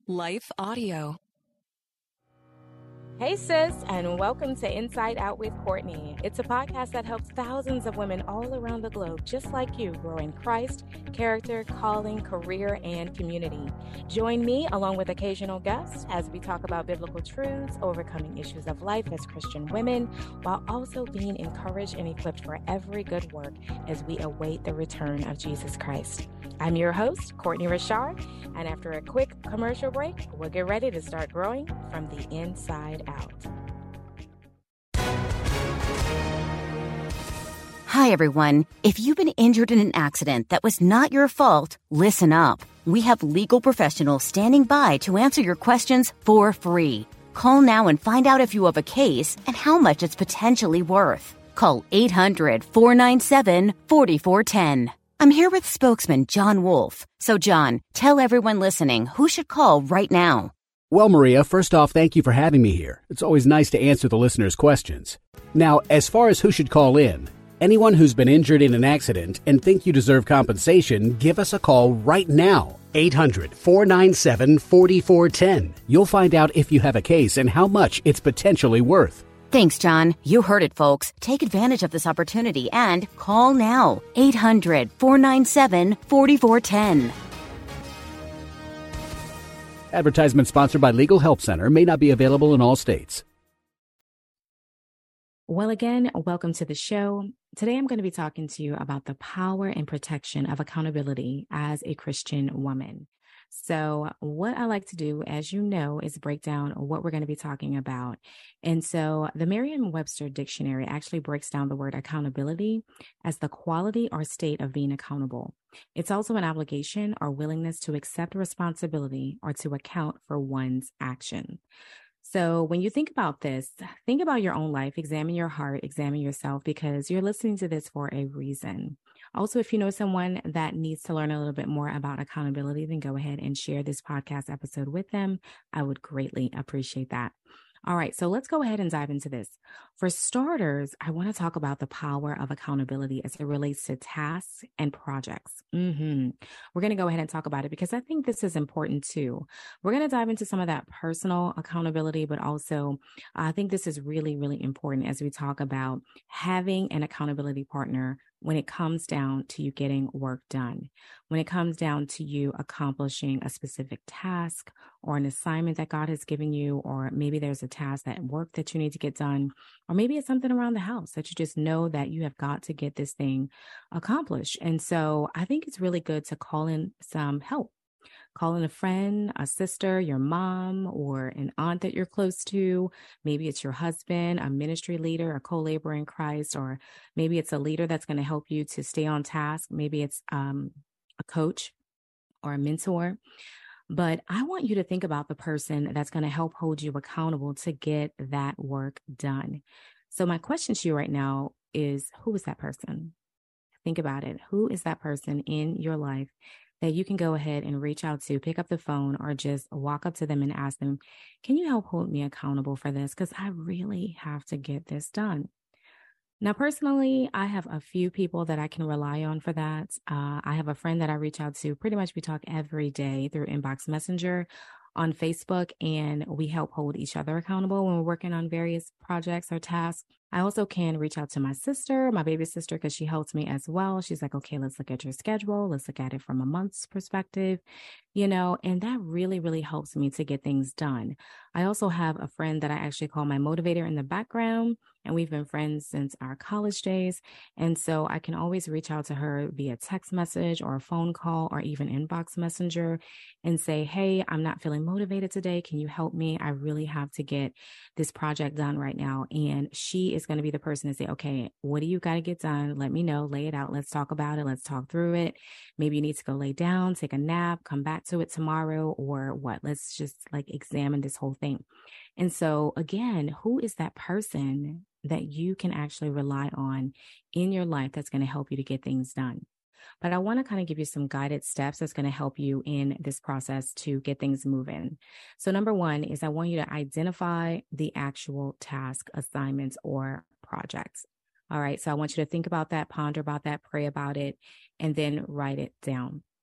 Life Audio. Hey sis, and welcome to Inside Out with Courtney. It's a podcast that helps thousands of women all around the globe, just like you, grow in Christ, character, calling, career, and community. Join me along with occasional guests as we talk about biblical truths, overcoming issues of life as Christian women, while also being encouraged and equipped for every good work as we await the return of Jesus Christ. I'm your host, Courtney Richard, and after a quick commercial break, we'll get ready to start growing from the inside out. Hi, everyone. If you've been injured in an accident that was not your fault, listen up. We have legal professionals standing by to answer your questions for free. Call now and find out if you have a case and how much it's potentially worth. Call 800-497-4410. I'm here with spokesman John Wolf. So, John, tell everyone listening who should call right now. Well, Maria, first off, thank you for having me here. It's always nice to answer the listeners' questions. Now, as far as who should call in, anyone who's been injured in an accident and think you deserve compensation, give us a call right now. 800-497-4410. You'll find out if you have a case and how much it's potentially worth. Thanks, John. You heard it, folks. Take advantage of this opportunity and call now. 800-497-4410. Advertisement sponsored by Legal Help Center. May not be available in all states. Well, again, welcome to the show. Today, I'm going to be talking to you about the power and protection of accountability as a Christian woman. So what I like to do, as you know, is break down what we're going to be talking about. And so the Merriam-Webster dictionary actually breaks down the word accountability as the quality or state of being accountable. It's also an obligation or willingness to accept responsibility or to account for one's action. So when you think about this, think about your own life, examine your heart, examine yourself, because you're listening to this for a reason. Also, if you know someone that needs to learn a little bit more about accountability, then go ahead and share this podcast episode with them. I would greatly appreciate that. All right, so let's go ahead and dive into this. For starters, I want to talk about the power of accountability as it relates to tasks and projects. We're going to go ahead and talk about it because I think this is important too. We're going to dive into some of that personal accountability, but also I think this is really, really important as we talk about having an accountability partner when it comes down to you getting work done, when it comes down to you accomplishing a specific task or an assignment that God has given you, or maybe there's a task at work that you need to get done, or maybe it's something around the house that you just know that you have got to get this thing accomplished. And so I think it's really good to call in some help. Call in a friend, a sister, your mom, or an aunt that you're close to. Maybe it's your husband, a ministry leader, a co-laborer in Christ, or maybe it's a leader that's going to help you to stay on task. Maybe it's a coach or a mentor. But I want you to think about the person that's going to help hold you accountable to get that work done. So my question to you right now is, who is that person? Think about it. Who is that person in your life that you can go ahead and reach out to, pick up the phone, or just walk up to them and ask them, can you help hold me accountable for this? Because I really have to get this done. Now, personally, I have a few people that I can rely on for that. I have a friend that I reach out to. Pretty much we talk every day through Inbox Messenger on Facebook, and we help hold each other accountable when we're working on various projects or tasks. I also can reach out to my sister, my baby sister, because she helps me as well. She's like, okay, let's look at your schedule. Let's look at it from a month's perspective, and that really, really helps me to get things done. I also have a friend that I actually call my motivator in the background, and we've been friends since our college days. And so I can always reach out to her via text message or a phone call or even Inbox Messenger and say, hey, I'm not feeling motivated today. Can you help me? I really have to get this project done right now. And she is going to be the person to say, okay, what do you got to get done? Let me know, lay it out. Let's talk about it. Let's talk through it. Maybe you need to go lay down, take a nap, come back to it tomorrow, or what? Let's just examine this whole thing. And so again, who is that person that you can actually rely on in your life that's going to help you to get things done? But I want to kind of give you some guided steps that's going to help you in this process to get things moving. So number one is I want you to identify the actual task, assignments, or projects. All right. So I want you to think about that, ponder about that, pray about it, and then write it down.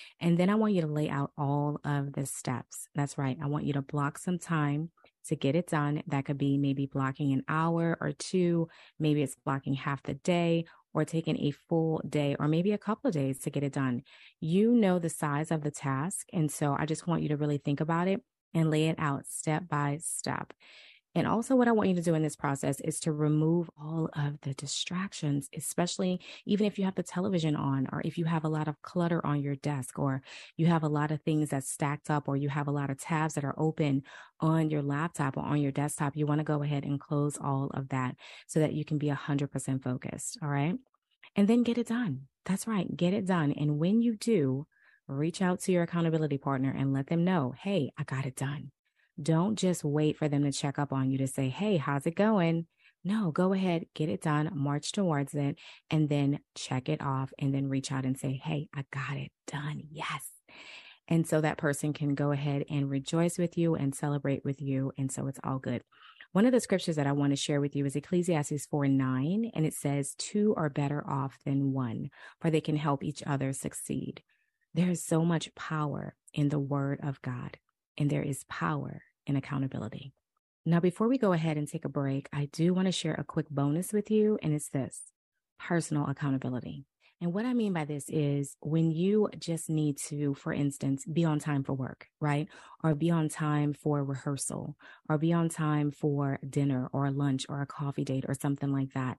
And then I want you to lay out all of the steps. That's right. I want you to block some time to get it done. That could be maybe blocking an hour or two. Maybe it's blocking half the day or taking a full day or maybe a couple of days to get it done. You know the size of the task. And so I just want you to really think about it and lay it out step by step. And also what I want you to do in this process is to remove all of the distractions, especially even if you have the television on, or if you have a lot of clutter on your desk, or you have a lot of things that's stacked up, or you have a lot of tabs that are open on your laptop or on your desktop. You want to go ahead and close all of that so that you can be 100% focused. All right. And then get it done. That's right. Get it done. And when you do, reach out to your accountability partner and let them know, hey, I got it done. Don't just wait for them to check up on you to say, hey, how's it going? No, go ahead, get it done, march towards it, and then check it off and then reach out and say, hey, I got it done. Yes. And so that person can go ahead and rejoice with you and celebrate with you. And so it's all good. One of the scriptures that I want to share with you is Ecclesiastes 4:9, and it says, two are better off than one, for they can help each other succeed. There is so much power in the word of God, and there is power in accountability. Now, before we go ahead and take a break, I do want to share a quick bonus with you, and it's this: personal accountability. And what I mean by this is when you just need to, for instance, be on time for work, right? Or be on time for rehearsal, or be on time for dinner or lunch or a coffee date or something like that,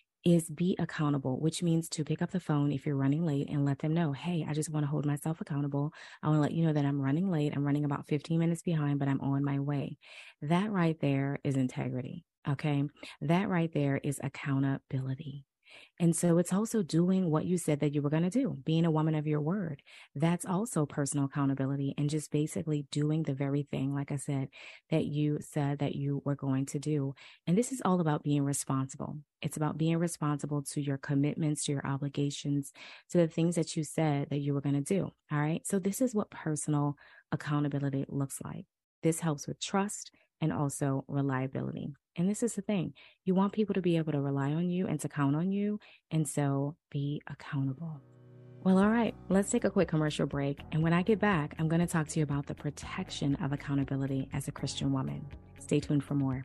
is be accountable, which means to pick up the phone if you're running late and let them know, hey, I just want to hold myself accountable. I want to let you know that I'm running late. I'm running about 15 minutes behind, but I'm on my way. That right there is integrity. Okay. That right there is accountability. And so it's also doing what you said that you were going to do, being a woman of your word. That's also personal accountability, and just basically doing the very thing, like I said, that you said that you were going to do. And this is all about being responsible. It's about being responsible to your commitments, to your obligations, to the things that you said that you were going to do. All right. So this is what personal accountability looks like. This helps with trust and also reliability. And this is the thing. You want people to be able to rely on you and to count on you. And so be accountable. Well, all right, let's take a quick commercial break. And when I get back, I'm going to talk to you about the protection of accountability as a Christian woman. Stay tuned for more.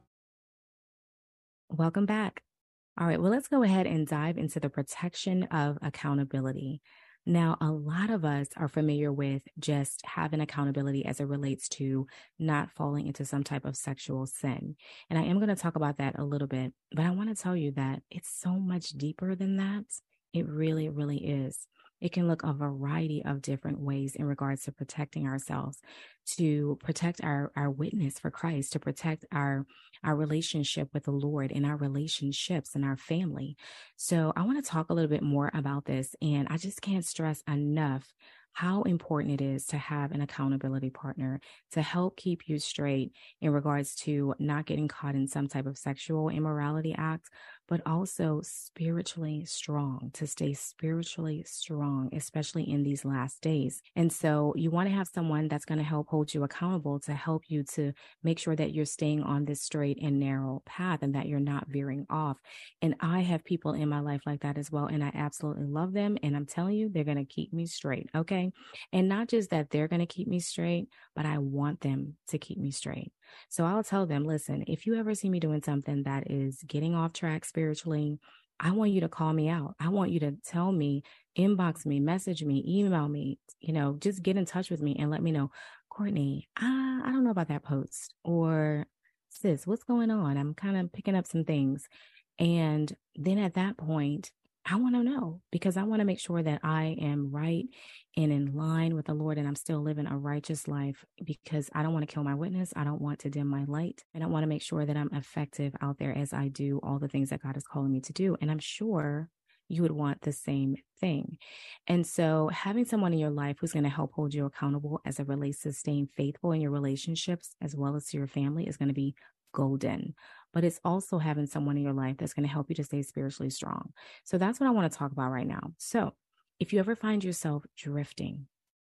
Welcome back. All right, well, let's go ahead and dive into the protection of accountability. Now, a lot of us are familiar with just having accountability as it relates to not falling into some type of sexual sin. And I am going to talk about that a little bit, but I want to tell you that it's so much deeper than that. It really, really is. It can look a variety of different ways in regards to protecting ourselves, to protect our witness for Christ, to protect our relationship with the Lord and our relationships and our family. So I want to talk a little bit more about this. And I just can't stress enough how important it is to have an accountability partner to help keep you straight in regards to not getting caught in some type of sexual immorality act, but also spiritually strong, to stay spiritually strong, especially in these last days. And so you want to have someone that's going to help hold you accountable, to help you to make sure that you're staying on this straight and narrow path and that you're not veering off. And I have people in my life like that as well. And I absolutely love them. And I'm telling you, they're going to keep me straight. Okay. And not just that they're going to keep me straight, but I want them to keep me straight. So I'll tell them, listen, if you ever see me doing something that is getting off track spiritually, I want you to call me out. I want you to tell me, inbox me, message me, email me, just get in touch with me and let me know, Courtney, I don't know about that post, or sis, what's going on? I'm kind of picking up some things. And then at that point, I want to know, because I want to make sure that I am right and in line with the Lord and I'm still living a righteous life, because I don't want to kill my witness. I don't want to dim my light. And I want to make sure that I'm effective out there as I do all the things that God is calling me to do. And I'm sure you would want the same thing. And so having someone in your life who's going to help hold you accountable as it relates to staying faithful in your relationships as well as to your family is going to be golden. But it's also having someone in your life that's going to help you to stay spiritually strong. So that's what I want to talk about right now. So if you ever find yourself drifting,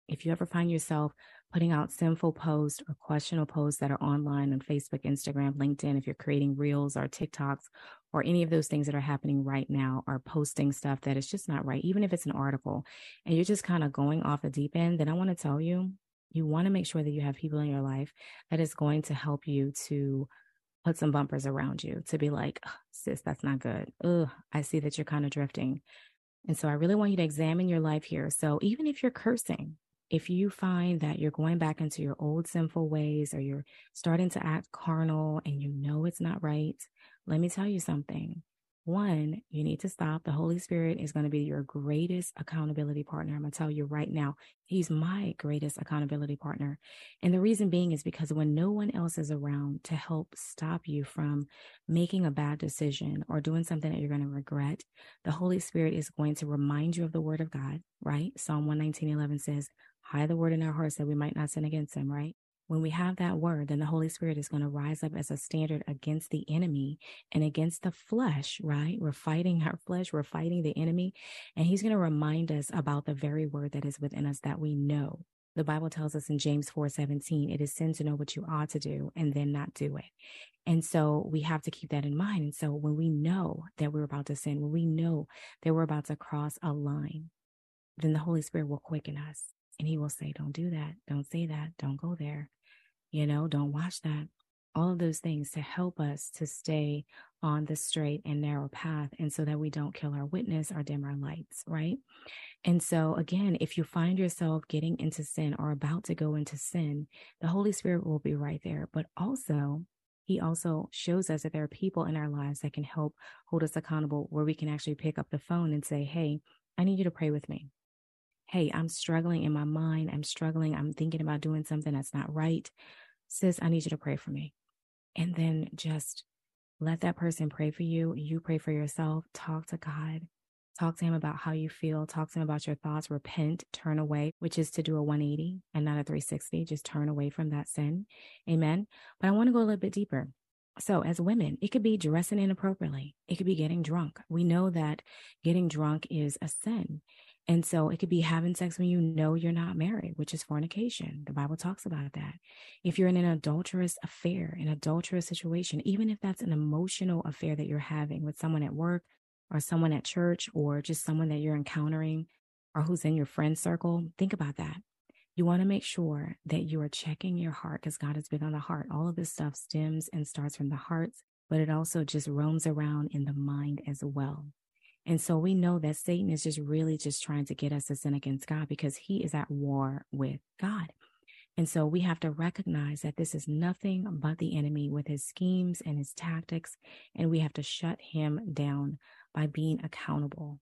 If you ever find yourself putting out sinful posts or questionable posts that are online on Facebook, Instagram, LinkedIn, if you're creating reels or TikToks or any of those things that are happening right now, or posting stuff that is just not right, even if it's an article, and you're just kind of going off the deep end, then I want to tell you, you want to make sure that you have people in your life that is going to help you to put some bumpers around you, to be like, sis, that's not good. Ugh, I see that you're kind of drifting. And so I really want you to examine your life here. So even if you're cursing, if you find that you're going back into your old sinful ways, or you're starting to act carnal and you know it's not right, let me tell you something. One, you need to stop. The Holy Spirit is going to be your greatest accountability partner. I'm going to tell you right now, he's my greatest accountability partner. And the reason being is because when no one else is around to help stop you from making a bad decision or doing something that you're going to regret, the Holy Spirit is going to remind you of the word of God, right? Psalm 119:11 says, hide the word in our hearts that we might not sin against him, right? When we have that word, then the Holy Spirit is going to rise up as a standard against the enemy and against the flesh, right? We're fighting our flesh. We're fighting the enemy. And he's going to remind us about the very word that is within us that we know. The Bible tells us in James 4:17, it is sin to know what you ought to do and then not do it. And so we have to keep that in mind. And so when we know that we're about to sin, when we know that we're about to cross a line, then the Holy Spirit will quicken us. And he will say, don't do that. Don't say that. Don't go there. Don't watch that. All of those things to help us to stay on the straight and narrow path, and so that we don't kill our witness or dim our lights, right? And so again, if you find yourself getting into sin or about to go into sin, the Holy Spirit will be right there. But also, he also shows us that there are people in our lives that can help hold us accountable, where we can actually pick up the phone and say, hey, I need you to pray with me. Hey, I'm struggling in my mind. I'm thinking about doing something that's not right. Sis, I need you to pray for me. And then just let that person pray for you. You pray for yourself. Talk to God. Talk to him about how you feel. Talk to him about your thoughts. Repent, turn away, which is to do a 180 and not a 360. Just turn away from that sin. Amen. But I want to go a little bit deeper. So as women, it could be dressing inappropriately. It could be getting drunk. We know that getting drunk is a sin. And so it could be having sex when you know you're not married, which is fornication. The Bible talks about that. If you're in an adulterous affair, an adulterous situation, even if that's an emotional affair that you're having with someone at work or someone at church or just someone that you're encountering or who's in your friend circle, think about that. You want to make sure that you are checking your heart, because God is big on the heart. All of this stuff stems and starts from the heart, but it also just roams around in the mind as well. And so we know that Satan is just really just trying to get us to sin against God, because he is at war with God. And so we have to recognize that this is nothing but the enemy with his schemes and his tactics. And we have to shut him down by being accountable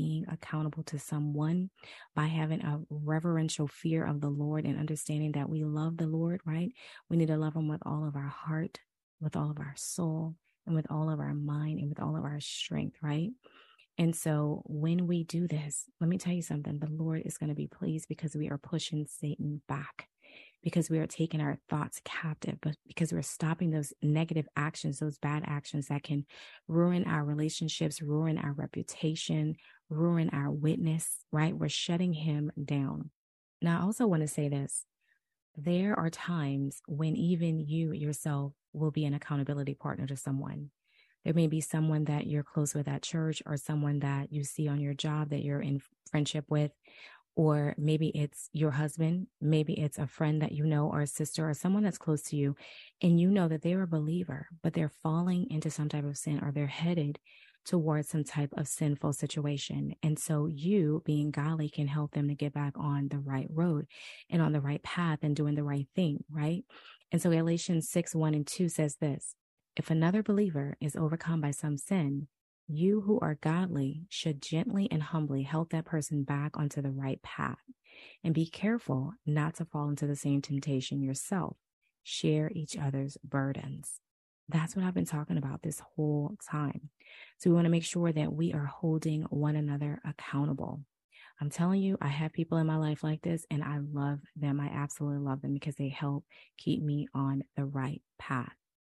to someone, by having a reverential fear of the Lord and understanding that we love the Lord, right? We need to love him with all of our heart, with all of our soul, and with all of our mind, and with all of our strength, right? And so when we do this, let me tell you something, the Lord is going to be pleased, because we are pushing Satan back, because we are taking our thoughts captive, but because we're stopping those negative actions, those bad actions that can ruin our relationships, ruin our reputation, ruin our witness, right? We're shutting him down. Now, I also want to say this. There are times when even you yourself will be an accountability partner to someone. There may be someone that you're close with at church, or someone that you see on your job that you're in friendship with, or maybe it's your husband, maybe it's a friend that you know, or a sister, or someone that's close to you, and you know that they're a believer, but they're falling into some type of sin, or they're headed towards some type of sinful situation. And so you, being godly, can help them to get back on the right road and on the right path and doing the right thing, right? And so Galatians 6:1-2 says this: if another believer is overcome by some sin, you who are godly should gently and humbly help that person back onto the right path, and be careful not to fall into the same temptation yourself. Share each other's burdens. That's what I've been talking about this whole time. So we want to make sure that we are holding one another accountable. I'm telling you, I have people in my life like this, and I love them. I absolutely love them, because they help keep me on the right path.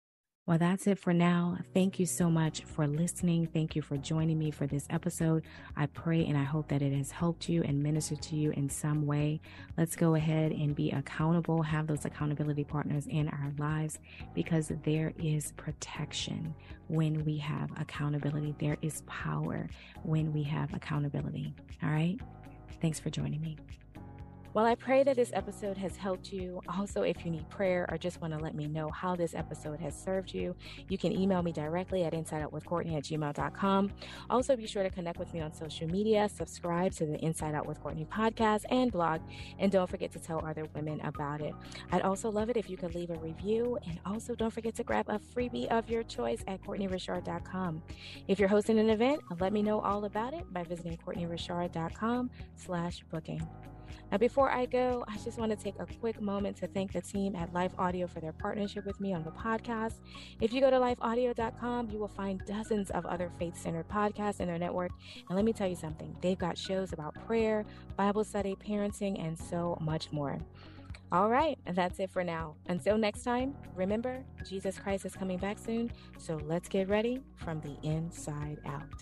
Well, that's it for now. Thank you so much for listening. Thank you for joining me for this episode. I pray and I hope that it has helped you and ministered to you in some way. Let's go ahead and be accountable, have those accountability partners in our lives, because there is protection when we have accountability. There is power when we have accountability. All right. Thanks for joining me. Well, I pray that this episode has helped you. Also, if you need prayer or just want to let me know how this episode has served you, you can email me directly at insideoutwithcourtney@gmail.com. Also, be sure to connect with me on social media, subscribe to the Inside Out with Courtney podcast and blog, and don't forget to tell other women about it. I'd also love it if you could leave a review, and also don't forget to grab a freebie of your choice at CourtneyRichard.com. If you're hosting an event, let me know all about it by visiting CourtneyRichard.com/booking. Now, before I go, I just want to take a quick moment to thank the team at Life Audio for their partnership with me on the podcast. If you go to lifeaudio.com, you will find dozens of other faith-centered podcasts in their network. And let me tell you something, they've got shows about prayer, Bible study, parenting, and so much more. All right, that's it for now. Until next time, remember, Jesus Christ is coming back soon, so let's get ready from the inside out.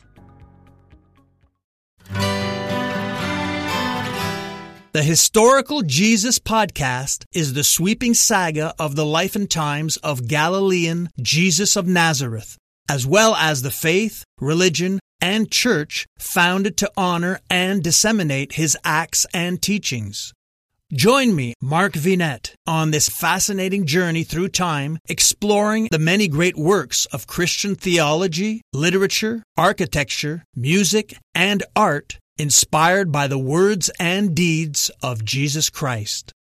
The Historical Jesus Podcast is the sweeping saga of the life and times of Galilean Jesus of Nazareth, as well as the faith, religion, and church founded to honor and disseminate his acts and teachings. Join me, Mark Vinette, on this fascinating journey through time, exploring the many great works of Christian theology, literature, architecture, music, and art inspired by the words and deeds of Jesus Christ.